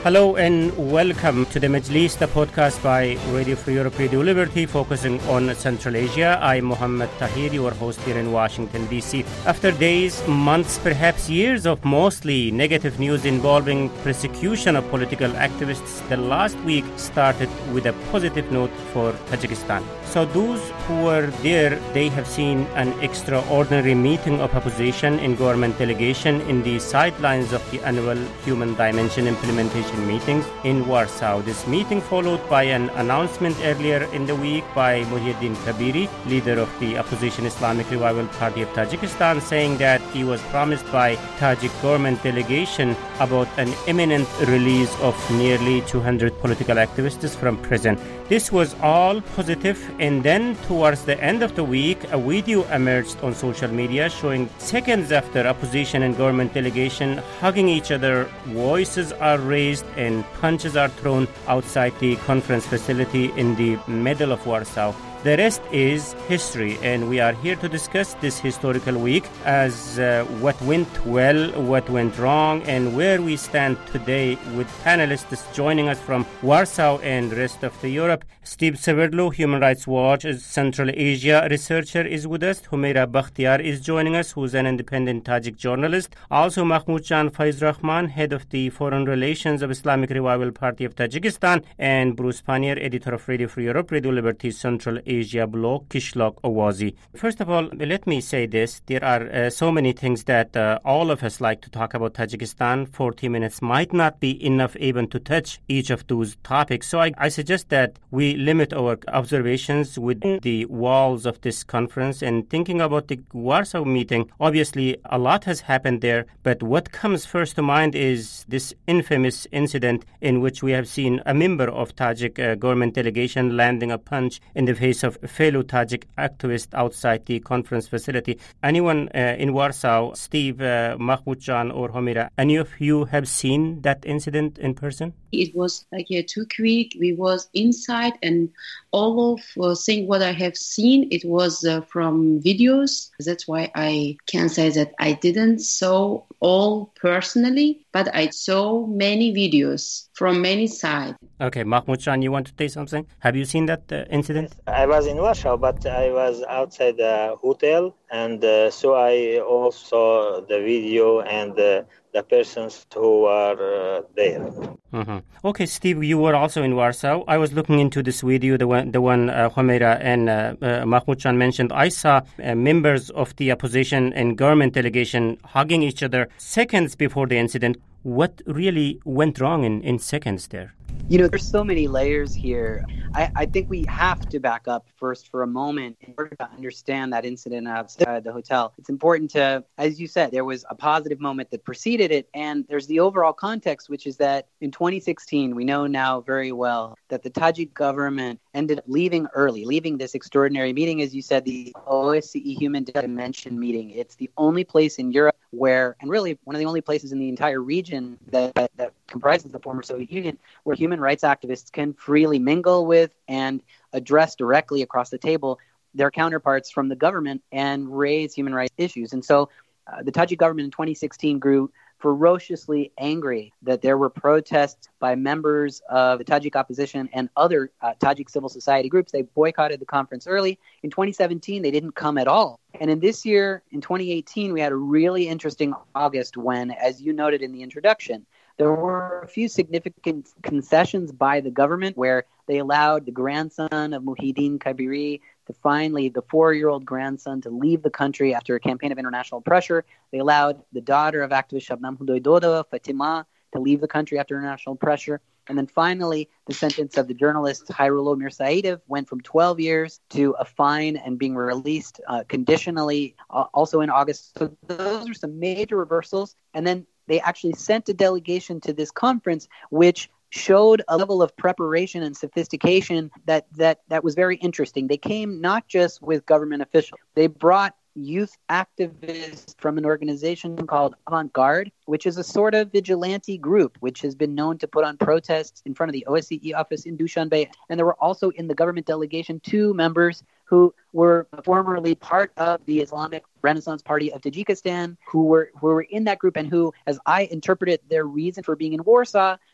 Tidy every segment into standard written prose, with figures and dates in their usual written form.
Hello and welcome to the Majlis, the podcast by Radio Free Europe, Radio Liberty, focusing on Central Asia. I'm Mohammed Tahir, your host here in Washington, D.C. After days, months, perhaps years of mostly negative news involving persecution of political activists, the last week started with a positive note for Tajikistan. So those who were there, they have seen an extraordinary meeting of opposition and government delegation in the sidelines of the annual Human Dimension implementation meetings in Warsaw. This meeting followed by an announcement earlier in the week by Muhyiddin Kabiri, leader of the opposition Islamic Revival Party of Tajikistan, saying that he was promised by Tajik government delegation about an imminent release of nearly 200 political activists from prison. This was all positive, and then towards the end of the week, a video emerged on social media showing seconds after opposition and government delegation hugging each other, voices are raised and punches are thrown outside the conference facility in the middle of Warsaw. The rest is history, and we are here to discuss this historical week as what went well, what went wrong, and where we stand today with panelists joining us from Warsaw and rest of the Europe. Steve Severlo, Human Rights Watch, Central Asia researcher, is with us. Humaira Bakhtiar is joining us, who's an independent Tajik journalist. Also, Mahmoudjan Faiz Rahman, head of the Foreign Relations of Islamic Revival Party of Tajikistan, and Bruce Pannier, editor of Radio Free Europe, Radio Liberty Central Asia blog, Kishlok Awazi. First of all, let me say this. There are so many things that all of us like to talk about Tajikistan. 40 minutes might not be enough even to touch each of those topics. So I suggest that we limit our observations within the walls of this conference. And thinking about the Warsaw meeting, obviously a lot has happened there. But what comes first to mind is this infamous incident in which we have seen a member of Tajik government delegation landing a punch in the face of fellow Tajik activists outside the conference facility. Anyone in Warsaw, Steve, Mahmoudjan or Humaira, any of you have seen that incident in person? It was like too quick. We was inside, and all of saying what I have seen, it was from videos. That's why I can say that I didn't saw all personally, but I saw many videos from many sides. Okay, Mahmoudjan, you want to say something? Have you seen that incident? Yes, I was in Warsaw, but I was outside the hotel, and so I also saw the video and the persons who are there. Mm-hmm. Okay, Steve, you were also in Warsaw. I was looking into this video, the one Humaira and Mahmoudjan mentioned. I saw members of the opposition and government delegation hugging each other seconds before the incident. What really went wrong in seconds there? You know, there's so many layers here. I think we have to back up first for a moment in order to understand that incident outside the hotel. It's important to, as you said, there was a positive moment that preceded it, and there's the overall context, which is that in 2016, we know now very well that the Tajik government ended up leaving this extraordinary meeting, as you said, the OSCE Human Dimension meeting. It's the only place in Europe where, and really one of the only places in the entire region that comprises the former Soviet Union, where human rights activists can freely mingle with and address directly across the table their counterparts from the government and raise human rights issues. And so the Tajik government in 2016 grew ferociously angry that there were protests by members of the Tajik opposition and other Tajik civil society groups. They boycotted the conference early. In 2017, they didn't come at all. And in this year, in 2018, we had a really interesting August when, as you noted in the introduction, there were a few significant concessions by the government where they allowed the grandson of Muhyiddin Kabiri to finally, the 4-year-old grandson, to leave the country after a campaign of international pressure. They allowed the daughter of activist Shabnam Hudoidodo, Fatima, to leave the country after international pressure. And then finally, the sentence of the journalist Hayrullo Mirsaidov went from 12 years to a fine and being released conditionally also in August. So those are some major reversals. And then they actually sent a delegation to this conference, which showed a level of preparation and sophistication that was very interesting. They came not just with government officials. They brought youth activists from an organization called Avant Garde, which is a sort of vigilante group which has been known to put on protests in front of the OSCE office in Dushanbe. And there were also in the government delegation 2 members who were formerly part of the Islamic Renaissance Party of Tajikistan, who were in that group and who, as I interpreted their reason for being in Warsaw,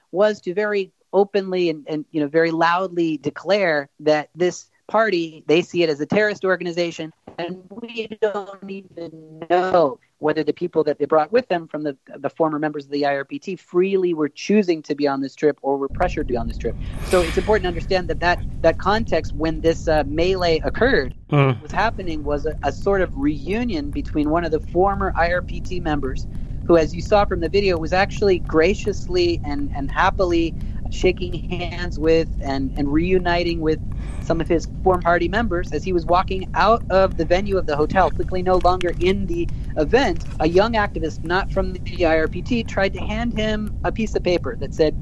was to very openly and very loudly declare that this party, they see it as a terrorist organization, and we don't even know whether the people that they brought with them from the former members of the IRPT freely were choosing to be on this trip or were pressured to be on this trip. So it's important to understand that context when this melee occurred, what was happening was a sort of reunion between one of the former IRPT members, who, as you saw from the video, was actually graciously and happily shaking hands with and reuniting with some of his former party members as he was walking out of the venue of the hotel, quickly no longer in the event. A young activist, not from the IRPT, tried to hand him a piece of paper that said,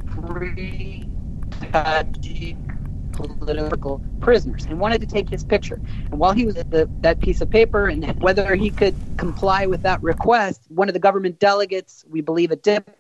"Free Tajik political prisoners," and wanted to take his picture. And while he was at that piece of paper and whether he could comply with that request, one of the government delegates, we believe a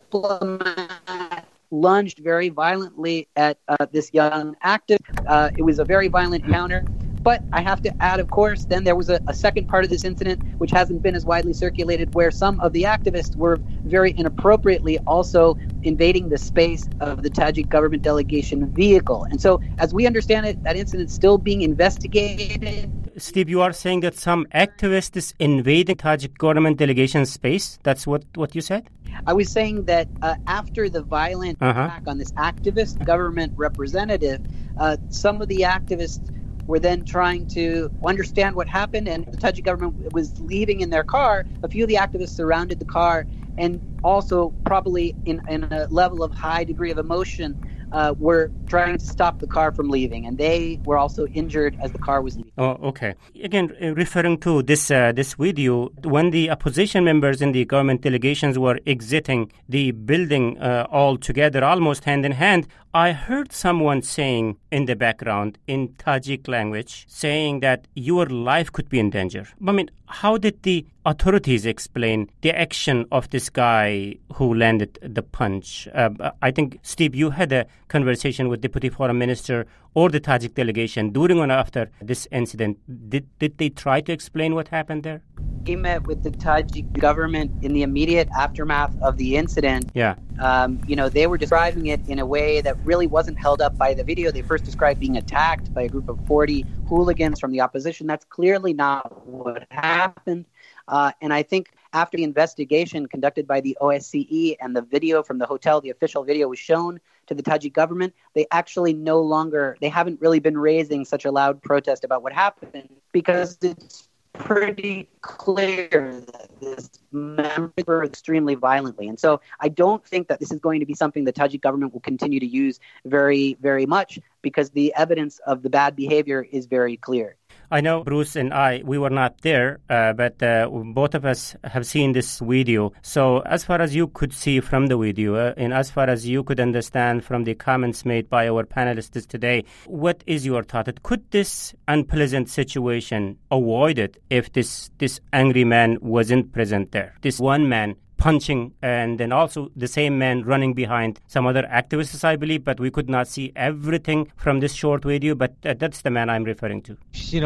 diplomat, lunged very violently at this young activist. It was a very violent encounter. But I have to add, of course, then there was a second part of this incident, which hasn't been as widely circulated, where some of the activists were very inappropriately also invading the space of the Tajik government delegation vehicle. And so, as we understand it, that incident is still being investigated. Steve, you are saying that some activists invading Tajik government delegation space? That's what you said? I was saying that after the violent attack on this activist government representative, some of the activists were then trying to understand what happened, and the Tajik government was leaving in their car. A few of the activists surrounded the car, and also probably in a level of high degree of emotion, were trying to stop the car from leaving, and they were also injured as the car was leaving. Oh, okay. Again, referring to this video, when the opposition members in the government delegations were exiting the building all together, almost hand in hand, I heard someone saying in the background, in Tajik language, saying that your life could be in danger. I mean, how did the authorities explain the action of this guy who landed the punch? I think, Steve, you had a conversation with Deputy Foreign Minister or the Tajik delegation during or after this incident. Did they try to explain what happened there? He met with the Tajik government in the immediate aftermath of the incident. Yeah. They were describing it in a way that really wasn't held up by the video. They first described being attacked by a group of 40 hooligans from the opposition. That's clearly not what happened. And I think after the investigation conducted by the OSCE and the video from the hotel, the official video was shown to the Tajik government, they actually they haven't really been raising such a loud protest about what happened, because it's pretty clear that this member extremely violently. And so I don't think that this is going to be something the Tajik government will continue to use very, very much, because the evidence of the bad behavior is very clear. I know Bruce and we were not there, but both of us have seen this video. So as far as you could see from the video, and as far as you could understand from the comments made by our panelists today, what is your thought? Could this unpleasant situation avoided if this angry man wasn't present there? This one man punching, and then also the same man running behind some other activists, I believe, but we could not see everything from this short video, but that's the man I'm referring to.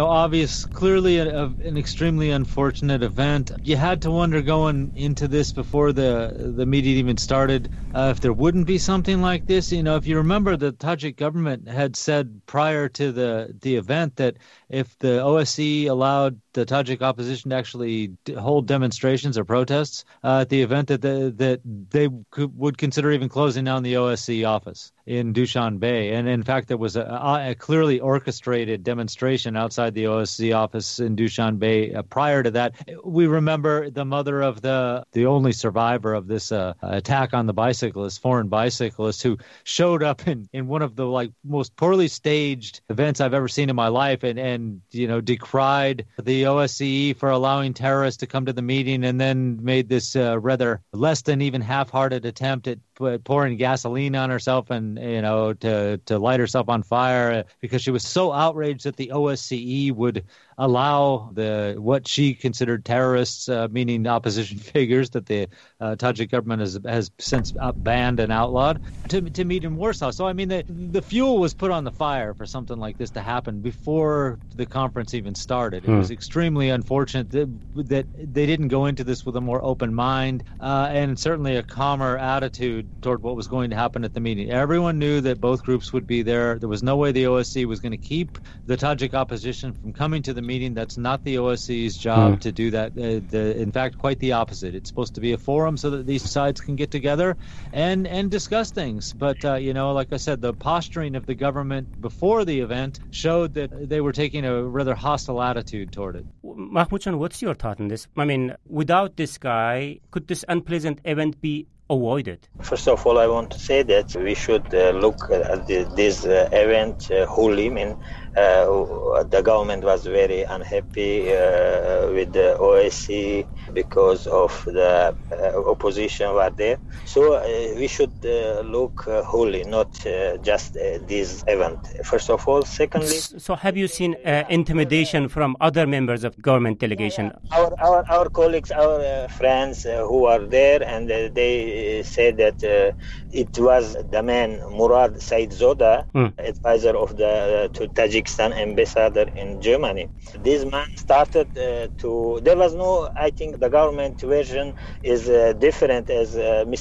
Clearly an extremely unfortunate event. You had to wonder going into this before the meeting even started if there wouldn't be something like this. If you remember, the Tajik government had said prior to the event that if the OSCE allowed the Tajik opposition to actually hold demonstrations or protests at the event, that they would consider even closing down the OSCE office in Dushanbe. And in fact, there was a clearly orchestrated demonstration outside the OSCE office in Dushanbe prior to that. We remember the mother of the only survivor of this attack on the foreign bicyclist, who showed up in one of the most poorly staged events I've ever seen in my life, and decried the OSCE for allowing terrorists to come to the meeting, and then made this rather less than even half-hearted attempt at pouring gasoline on herself and and to light herself on fire because she was so outraged that the OSCE would allow what she considered terrorists, meaning opposition figures that the Tajik government has since banned and outlawed, to meet in Warsaw. So I mean, the fuel was put on the fire for something like this to happen before the conference even started. It was extremely unfortunate that they didn't go into this with a more open mind and certainly a calmer attitude toward what was going to happen at the meeting. Everyone knew that both groups would be there. There was no way the OSCE was going to keep the Tajik opposition from coming to the meeting. That's not the OSCE's job to do that. In fact, quite the opposite. It's supposed to be a forum so that these sides can get together and discuss things. But, like I said, the posturing of the government before the event showed that they were taking a rather hostile attitude toward it. Mahmoud, what's your thought on this? I mean, without this guy, could this unpleasant event be avoided? First of all, I want to say that we should look at this event wholly. I mean, the government was very unhappy with the OSCE because of the opposition were there. So we should look wholly, not just this event. First of all. Secondly, so have you seen intimidation from other members of government delegation? Our colleagues, our friends who are there, and they said that it was the man Murad Saidzoda, advisor of the to Tajikistan ambassador in Germany. This man started there was no, I think the government version is different, as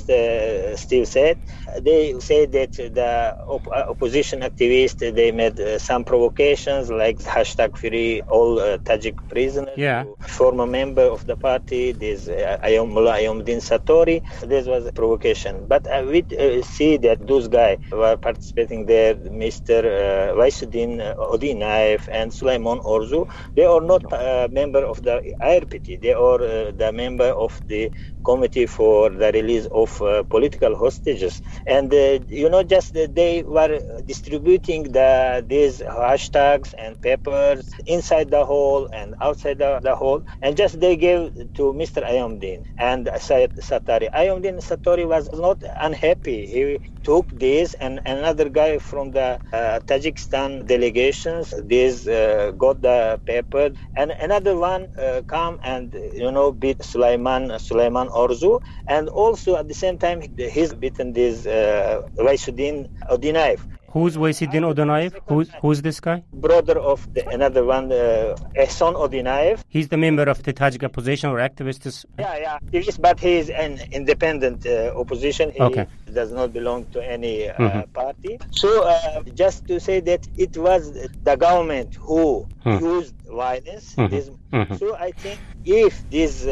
Mr. Steve said. They say that the opposition activists, they made some provocations like hashtag free all Tajik prisoners. Yeah. Former member of the party, this Mullah Ayomdin Satori, this was a provocation. But we see that those guys were participating there, Mr. Vaisuddin Odinaev and Sulaiman Orzu. They are not member of the IRPT. They are the member of the committee for the release of political hostages. And, just they were distributing these hashtags and papers inside the hall and outside the hall. And just they gave to Mr. Ayomdin and Syed Satari. Ayomdin Satori was not unhappy. He took this, and another guy from the Tajikistan delegations, this got the paper, and another one come and beat Sulaiman Orzu, and also at the same time he's beaten this Vaisuddin Odinaev. Who's Vaisuddin Odinaev? Who's this guy? Brother of another one, Ehsan Odinaev. He's the member of the Tajik opposition or activists? Yeah. But he is an independent opposition. He does not belong to any party. So just to say that it was the government who used violence. So I think if this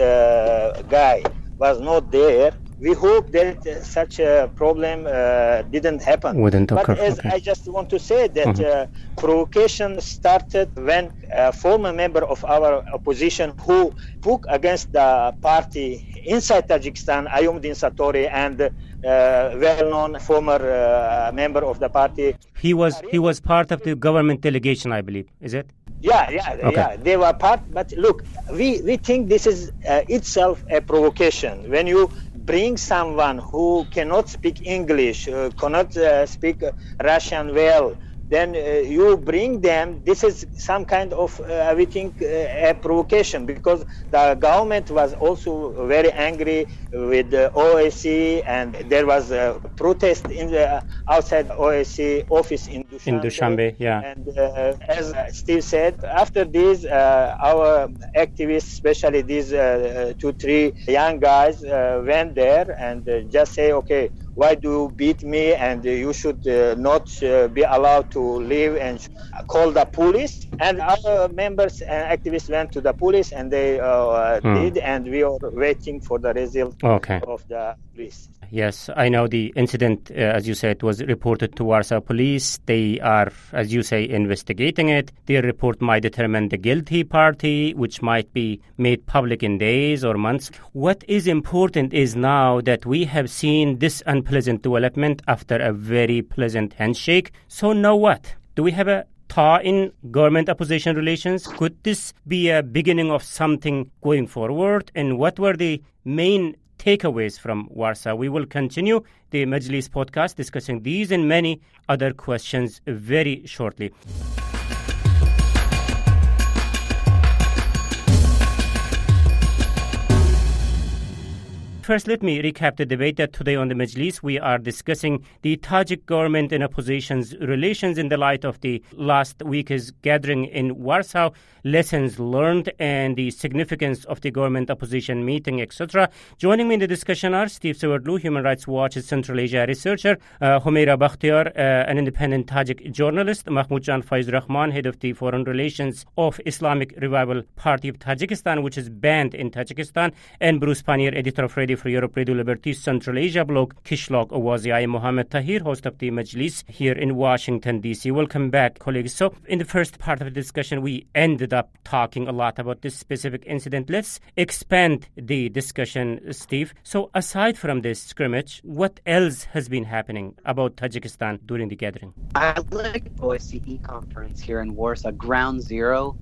guy was not there, we hope that such a problem didn't happen. Wouldn't occur. But I just want to say that provocation started when a former member of our opposition who spoke against the party inside Tajikistan, Ayomdin Satori, and well-known former member of the party. He was part of the government delegation, I believe. Is it? Yeah. They were part. But look, we think this is itself a provocation. When you bring someone who cannot speak English, cannot speak Russian well, then you bring them. This is some kind of, we think, a provocation, because the government was also very angry with the OSCE, and there was a protest in the outside OSCE office in Dushanbe. In Dushanbe, yeah. And as Steve said, after this, our activists, especially these 2-3 young guys, went there and just say, okay, why do you beat me, and you should not be allowed to leave, and call the police. And our members and activists went to the police, and they did, and we are waiting for the result of the police. Yes, I know the incident, as you said, was reported to Warsaw Police. They are, as you say, investigating it. Their report might determine the guilty party, which might be made public in days or months. What is important is now that we have seen this unpleasant development after a very pleasant handshake. So now what? Do we have a thaw in government-opposition relations? Could this be a beginning of something going forward? And what were the main takeaways from Warsaw. We will continue the Majlis podcast discussing these and many other questions very shortly. First, let me recap the debate that today on the Majlis we are discussing the Tajik government and opposition's relations in the light of the last week's gathering in Warsaw, lessons learned and the significance of the government-opposition meeting, etc. Joining me in the discussion are Steve Sewardlu, Human Rights Watch's Central Asia researcher, Humaira Bakhtiar, an independent Tajik journalist, Mahmoud Jan Faiz Rahman, head of the Foreign Relations of Islamic Revival Party of Tajikistan, which is banned in Tajikistan, and Bruce Pannier, editor of Radio Free Europe, Radio Liberty, Central Asia blog, Kishlog Awazi. I am Mohammed Tahir, host of the Majlis here in Washington, D.C. Welcome back, colleagues. So, in the first part of the discussion, we ended up talking a lot about this specific incident. Let's expand the discussion, Steve. So, aside from this scrimmage, what else has been happening about Tajikistan during the gathering? I like OSCE conference here in Warsaw, ground zero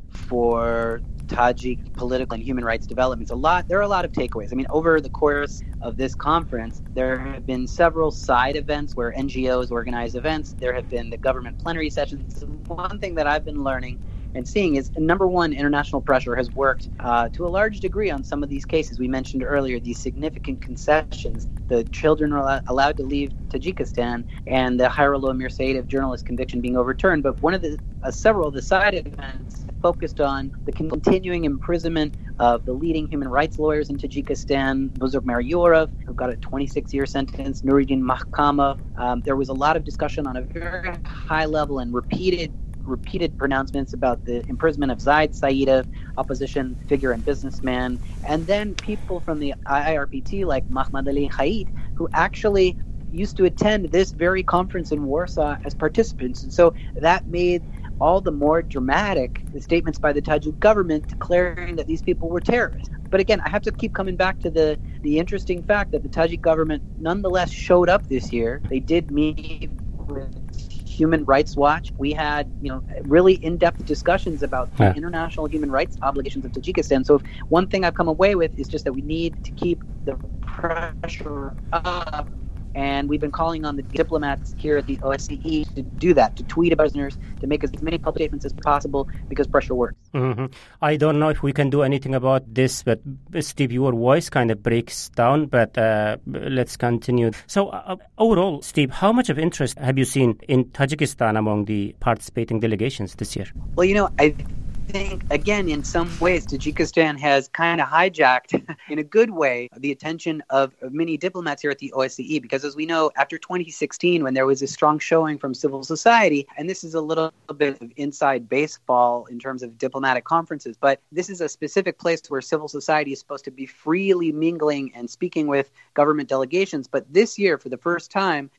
for Tajik political and human rights developments. There are a lot of takeaways. I mean, over the course of this conference, there have been several side events where NGOs organize events. There have been the government plenary sessions. One thing that I've been learning and seeing is, number one, international pressure has worked to a large degree on some of these cases. We mentioned earlier these significant concessions. The children are allowed to leave Tajikistan and the Hayrullah Mirsayev journalist conviction being overturned. But one of the several of the side events focused on the continuing imprisonment of the leading human rights lawyers in Tajikistan, Buzurg Maryorov, who got a 26-year sentence, Nuruddin Mahkamov. There was a lot of discussion on a very high level and repeated pronouncements about the imprisonment of Zaid Saidov, opposition figure and businessman, and then people from the IRPT like Mahmoud Ali Khaid, who actually used to attend this very conference in Warsaw as participants. And so that made all the more dramatic the statements by the Tajik government declaring that these people were terrorists. But again, I have to keep coming back to the interesting fact that the Tajik government nonetheless showed up this year. They did meet with Human Rights Watch. We had, really in-depth discussions about the international human rights obligations of Tajikistan. So one thing I've come away with is just that we need to keep the pressure up. And we've been calling on the diplomats here at the OSCE to do that, to tweet about prisoners, to make as many public statements as possible, because pressure works. Mm-hmm. I don't know if we can do anything about this, but Steve, your voice kind of breaks down, but let's continue. So overall, Steve, how much of interest have you seen in Tajikistan among the participating delegations this year? Well, I think, again, in some ways, Tajikistan has kind of hijacked, in a good way, the attention of many diplomats here at the OSCE, because as we know, after 2016, when there was a strong showing from civil society, and this is a little bit of inside baseball in terms of diplomatic conferences, but this is a specific place where civil society is supposed to be freely mingling and speaking with government delegations. But this year, for the first time,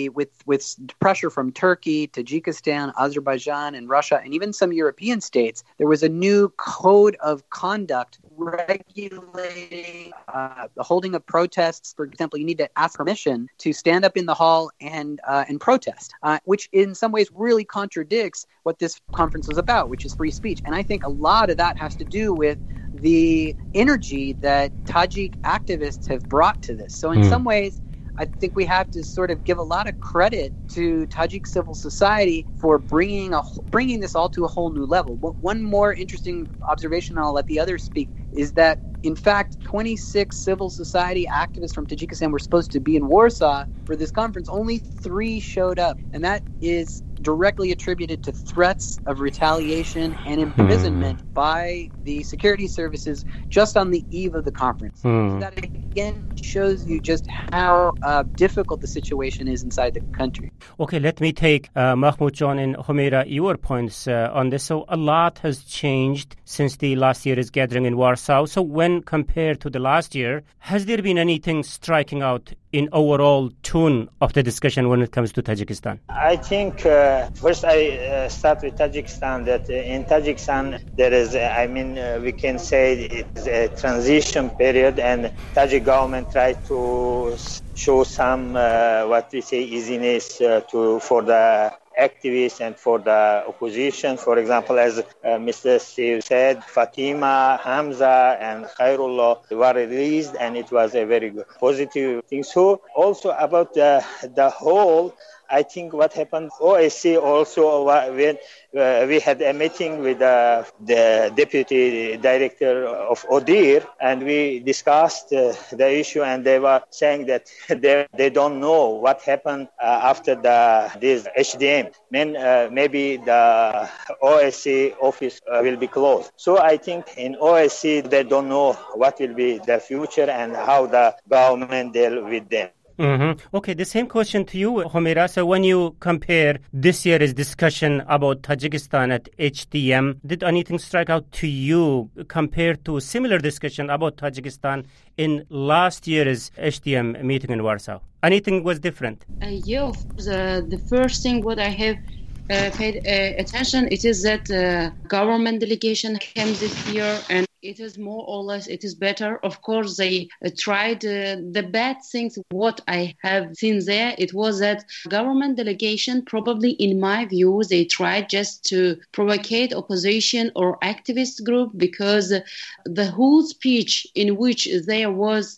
with pressure from Turkey, Tajikistan, Azerbaijan, and Russia, and even some European states, there was a new code of conduct regulating the holding of protests. For example, you need to ask permission to stand up in the hall and protest, which in some ways really contradicts what this conference was about, which is free speech. And I think a lot of that has to do with the energy that Tajik activists have brought to this. So in some ways, I think we have to sort of give a lot of credit to Tajik civil society for bringing this all to a whole new level. One more interesting observation, and I'll let the others speak, is that, in fact, 26 civil society activists from Tajikistan were supposed to be in Warsaw for this conference. Only 3 showed up, and that is directly attributed to threats of retaliation and imprisonment by the security services just on the eve of the conference. So that again shows you just how difficult the situation is inside the country. Okay, let me take Mahmoud Jan and Humaira, your points on this. So a lot has changed since the last year's gathering in Warsaw. So when compared to the last year, has there been anything striking out in overall tone of the discussion when it comes to Tajikistan? I think first I start with Tajikistan, that in Tajikistan there is, we can say it's a transition period, and Tajik government tried to show some, what we say, easiness for the activists and for the opposition. For example, as Mr. Steve said, Fatima, Hamza, and Khairullah were released, and it was a very good, positive thing. So also about the whole, I think what happened, OSCE also, when we had a meeting with the deputy director of ODIHR, and we discussed the issue, and they were saying that they don't know what happened after this HDM. Maybe the OSCE office will be closed. So I think in OSCE, they don't know what will be the future and how the government deal with them. Mm-hmm. Okay, the same question to you, Humaira. So when you compare this year's discussion about Tajikistan at HDM, did anything strike out to you compared to a similar discussion about Tajikistan in last year's HDM meeting in Warsaw? Anything was different? Yeah, of course. The first thing what I have paid attention, it is that government delegation came this year, and it is more or less, it is better. Of course, they tried the bad things. What I have seen there, it was that government delegation, probably in my view, they tried just to provocate opposition or activist group, because the whole speech in which there was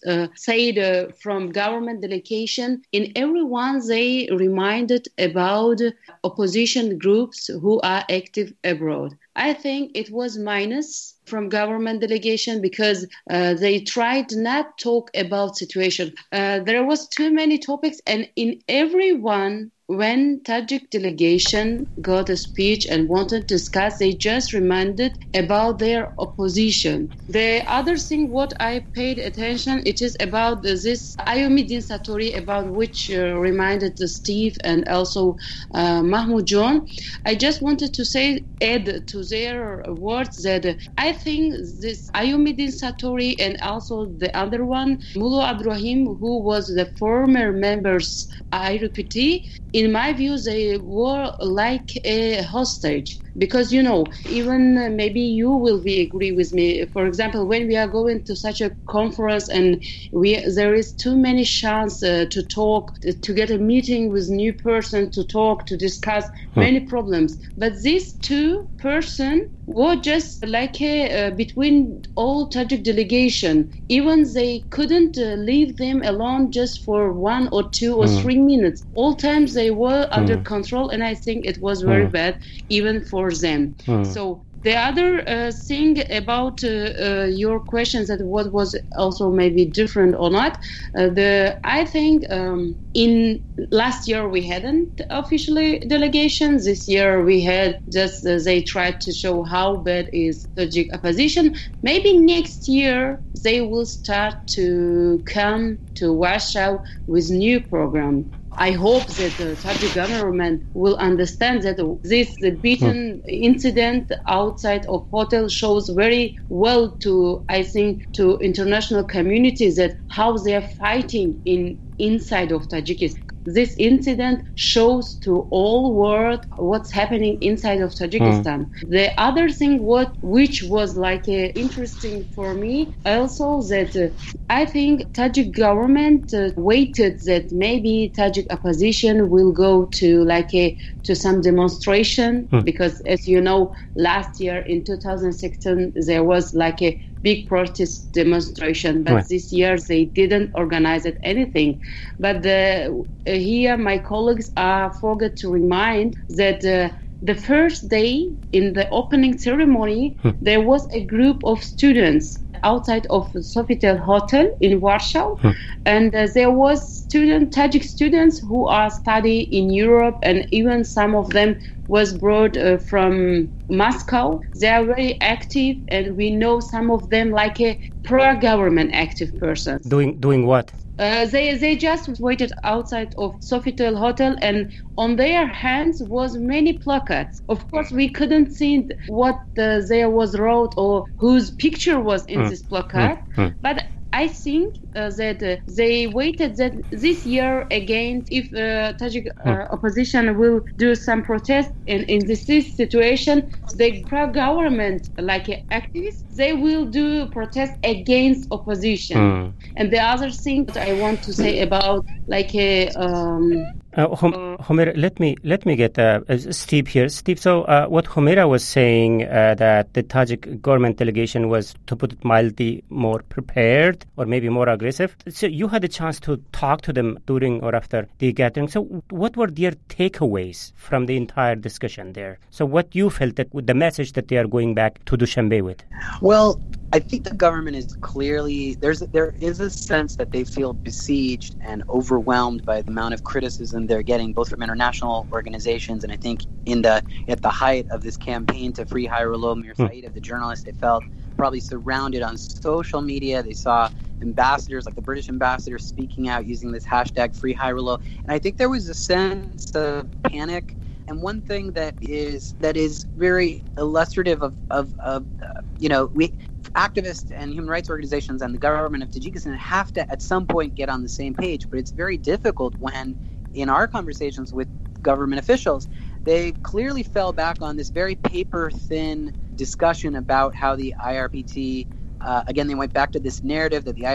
said from government delegation, in everyone they reminded about opposition groups who are active abroad. I think it was minus from government delegation, because they tried not talk about situation. There was too many topics, and in everyone, when Tajik delegation got a speech and wanted to discuss, they just reminded about their opposition. The other thing what I paid attention, it is about this Ayoumiddin Satori, about which reminded Steve and also Mahmoud John. I just wanted to add to their words that I think this Ayoumiddin Satori and also the other one, Mullah Abdurrahim, who was the former members IRPT, in my view, they were like a hostage. Because, even maybe you will agree with me. For example, when we are going to such a conference and there is too many chance to talk, to get a meeting with new person, to talk, to discuss many problems. But these two person were just like between all Tajik delegation. Even they couldn't leave them alone just for 1 or 2 or 3 minutes. All times they were under control, and I think it was very bad, even for them. So the other thing about your questions, that what was also maybe different or not, I think in last year we hadn't officially delegation. This year we had just they tried to show how bad is Tajik opposition. Maybe next year they will start to come to Warsaw with new program. I hope that the Tajik government will understand that this beaten incident outside of hotel shows very well to international communities that how they are fighting inside of Tajikistan. This incident shows to all world what's happening inside of Tajikistan. The other thing which was like interesting for me also, that I think Tajik government waited that maybe Tajik opposition will go to to some demonstration, because as you know, last year in 2016 there was a big protest demonstration, but this year they didn't organize anything. But here my colleagues forgot to remind that the first day in the opening ceremony, there was a group of students outside of Sofitel Hotel in Warsaw, and there was Tajik students who are studying in Europe, and even some of them was brought from Moscow. They are very active, and we know some of them like a pro-government active persons. Doing what? They just waited outside of Sofitel Hotel, and on their hands was many placards. Of course, we couldn't see what there was wrote or whose picture was in this placard, but I think that they waited that this year again if Tajik opposition will do some protest. And in this situation, the pro-government, like activists, they will do protest against opposition. And the other thing that I want to say about Homer, let me get Steve here. Steve, so what Humaira was saying that the Tajik government delegation was, to put it mildly, more prepared or maybe more aggressive. So you had a chance to talk to them during or after the gathering. So what were their takeaways from the entire discussion there? So what you felt that with the message that they are going back to Dushanbe with? Well, I think the government is clearly, there is a sense that they feel besieged and overwhelmed by the amount of criticism they're getting, both from international organizations, and I think at the height of this campaign to free Hayrullah Mirsaeedov, the journalist, they felt probably surrounded on social media. They saw ambassadors, like the British ambassador, speaking out using this hashtag free Hayrullah, and I think there was a sense of panic. And one thing that is very illustrative of activists and human rights organizations and the government of Tajikistan have to at some point get on the same page, but it's very difficult when, in our conversations with government officials, they clearly fell back on this very paper-thin discussion about how the IRPT, again, they went back to this narrative that the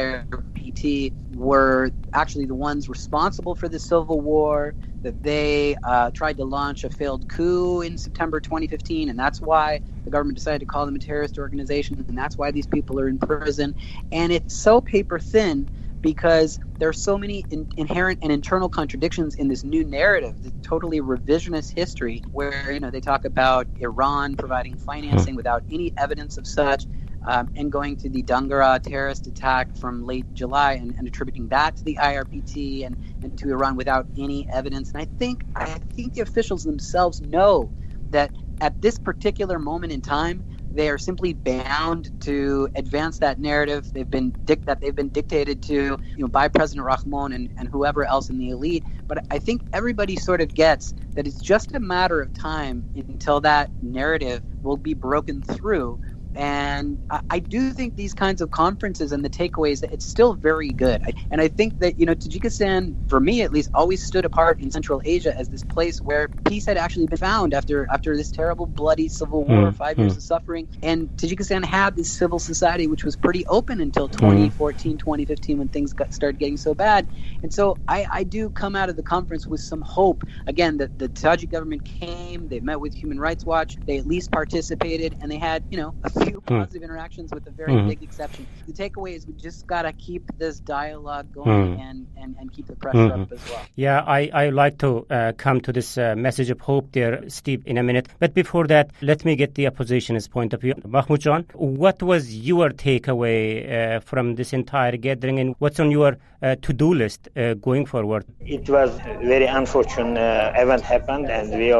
IRPT were actually the ones responsible for the civil war, that they tried to launch a failed coup in September 2015, and that's why the government decided to call them a terrorist organization, and that's why these people are in prison. And it's so paper-thin because there are so many inherent and internal contradictions in this new narrative, the totally revisionist history, where they talk about Iran providing financing without any evidence of such, and going to the Dangara terrorist attack from late July and attributing that to the IRPT and to Iran without any evidence. And I think the officials themselves know that at this particular moment in time, they are simply bound to advance that narrative. They've been dictated to, by President Rahmon and whoever else in the elite. But I think everybody sort of gets that it's just a matter of time until that narrative will be broken through. And I do think these kinds of conferences and the takeaways, it's still very good. And I think that, Tajikistan, for me at least, always stood apart in Central Asia as this place where peace had actually been found after this terrible, bloody civil war, 5 years of suffering. And Tajikistan had this civil society which was pretty open until 2014, 2015, when things started getting so bad. And so I do come out of the conference with some hope. Again, that the Tajik government came, they met with Human Rights Watch, they at least participated, and they had, a few positive interactions with a very big exception. The takeaway is we just got to keep this dialogue going and keep the pressure up as well. Yeah, I like to come to this message of hope there, Steve, in a minute. But before that, let me get the opposition's point of view. Mahmoud Jan, what was your takeaway from this entire gathering, and what's on your to-do list going forward? It was very unfortunate event happened, and we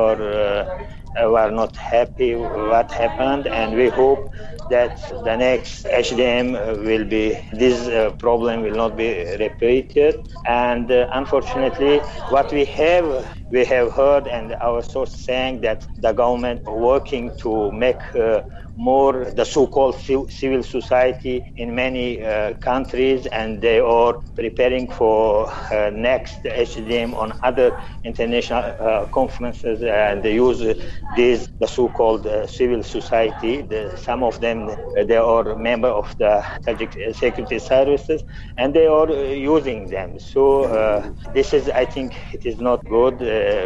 were not happy what happened, and we hope that the next HDM this problem will not be repeated. And unfortunately, what we have heard, and our source saying that the government working to make more the so-called civil society in many countries, and they are preparing for next HDM on other international conferences, and they use the so-called civil society. Some of them, they are member of the Tajik security services, and they are using them. So this is, I think, it is not good.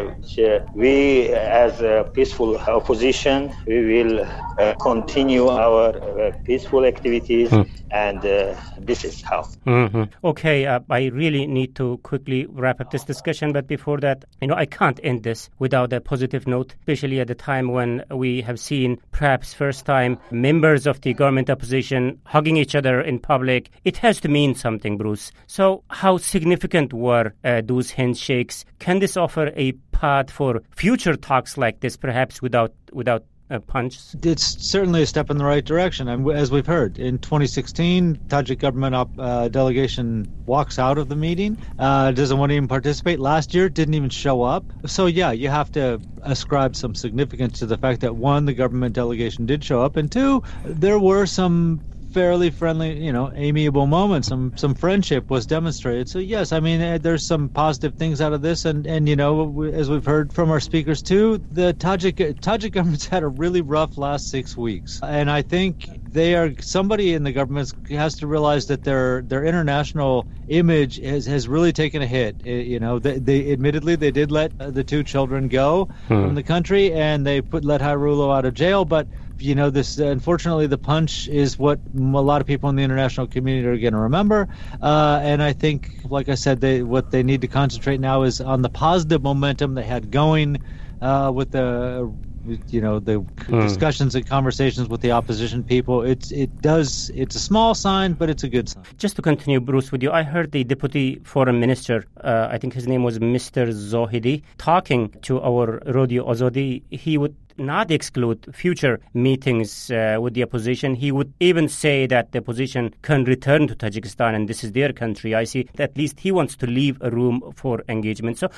We, as a peaceful opposition, we will continue our peaceful activities, and this is how. Okay, I really need to quickly wrap up this discussion, but before that, I can't end this without a positive note, especially at the time when we have seen, perhaps first time, members of the government opposition hugging each other in public. It has to mean something, Bruce. So how significant were those handshakes? Can this offer a path for future talks like this, perhaps without punch? It's certainly a step in the right direction. And as we've heard, in 2016, Tajik government delegation walks out of the meeting, doesn't want to even participate. Last year, didn't even show up. So yeah, you have to ascribe some significance to the fact that, one, the government delegation did show up, and two, there were some fairly friendly, amiable moment. Some friendship was demonstrated. So yes, I mean, there's some positive things out of this, and as we've heard from our speakers too, the Tajik government's had a really rough last 6 weeks, and I think somebody in the government has to realize that their international image has really taken a hit. They admittedly they did let the 2 children go from the country, and they let Hayrulo out of jail, but this unfortunately the punch is what a lot of people in the international community are going to remember, and I think, like I said, what they need to concentrate now is on the positive momentum they had going with the discussions and conversations with the opposition people. It's a small sign, but it's a good sign. Just to continue, Bruce, with you, I heard the Deputy Foreign Minister, I think his name was Mr. Zohidi, talking to our Radio Azadi. He would not exclude future meetings with the opposition. He would even say that the opposition can return to Tajikistan and this is their country. I see that at least he wants to leave a room for engagement. So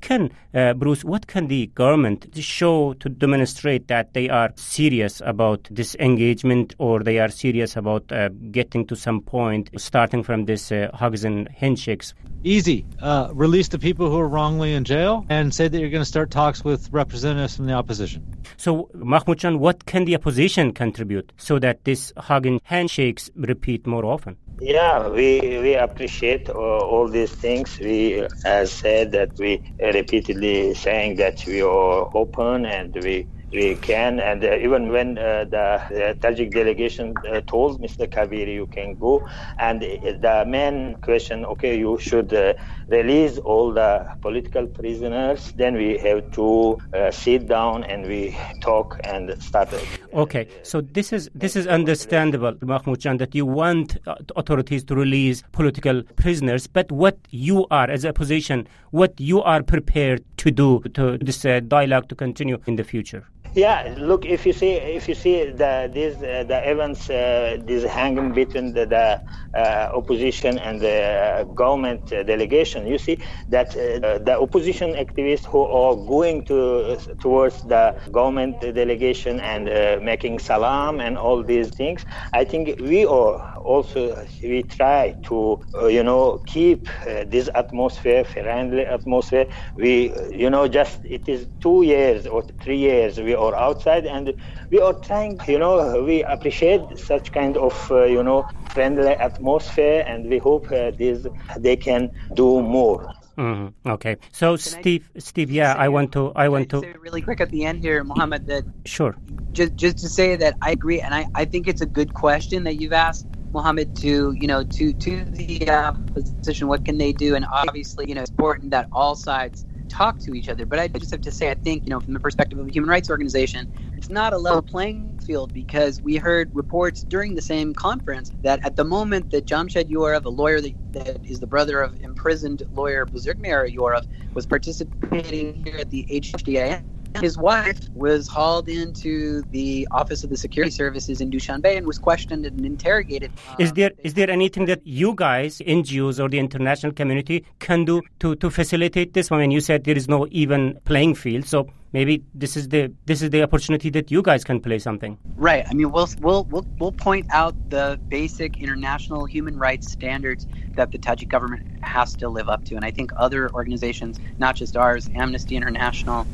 Bruce, what can the government show to demonstrate that they are serious about this engagement, or they are serious about getting to some point, starting from this hugs and handshakes? Easy. Release the people who are wrongly in jail and say that you're going to start talks with representatives from the opposition. So, Mahmoud Jan, what can the opposition contribute so that this hug and handshakes repeat more often? Yeah, we appreciate all these things. We, as said, that we repeatedly saying that we are open and we can, and even when the Tajik delegation told Mr. Kabiri you can go, and the main question, okay, you should release all the political prisoners, then we have to sit down and we talk and start. Okay, so this is understandable, Mahmoud Jan, that you want authorities to release political prisoners, but what you are, as a opposition, what you are prepared to do to this dialogue to continue in the future? Yeah, look, if you see the events, this hanging between the opposition and the government delegation, you see that the opposition activists who are going towards the government delegation and making salam and all these things, I think we try to keep this atmosphere, friendly atmosphere. We it is 2 years or 3 years we are outside, and we are trying, we appreciate such kind of friendly atmosphere, and we hope they can do more. Mm-hmm. Okay, so Steve, yeah, I want to say really quick at the end here, Mohammed, that sure, just to say that I agree, and I think it's a good question that you've asked, Mohammed, to the opposition, what can they do? And obviously, it's important that all sides talk to each other. But I just have to say, I think, from the perspective of a human rights organization, it's not a level playing field, because we heard reports during the same conference that at the moment that Jamshed Yorav, a lawyer that is the brother of imprisoned lawyer Buzurgmehr Yorav, was participating here at the HDA, his wife was hauled into the Office of the Security Services in Dushanbe and was questioned and interrogated. Is there anything that you guys, NGOs or the international community, can do to facilitate this? I mean, you said there is no even playing field, so maybe this is the opportunity that you guys can play something. Right. I mean, we'll point out the basic international human rights standards that the Tajik government has to live up to, and I think other organizations, not just ours, Amnesty International,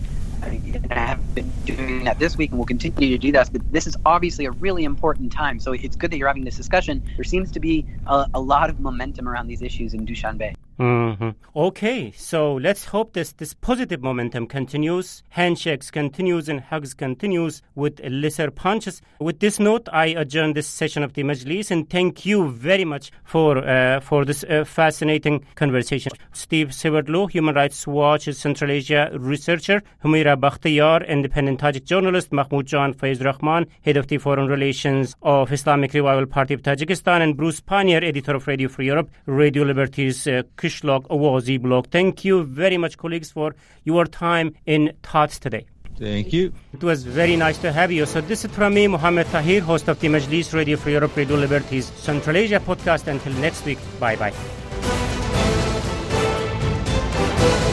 I have been doing that this week and will continue to do that. But this is obviously a really important time. So it's good that you're having this discussion. There seems to be a lot of momentum around these issues in Dushanbe. Mm-hmm. Okay, so let's hope this positive momentum continues, handshakes continues, and hugs continues with lesser punches. With this note, I adjourn this session of the Majlis, and thank you very much for this fascinating conversation. Steve Sewardlow, Human Rights Watch Central Asia researcher, Humaira Bakhtiyar, independent Tajik journalist, Mahmoud Jan Faiz Rahman, head of the Foreign Relations of Islamic Revival Party of Tajikistan, and Bruce Pannier, editor of Radio Free Europe, Radio Liberty's Kishlog Awazi blog. Thank you very much, colleagues, for your time in Thoughts today. Thank you. It was very nice to have you. So this is from me, Mohammed Tahir, host of the Majlis, Radio Free Europe, Radio Liberty's Central Asia podcast. Until next week, bye-bye.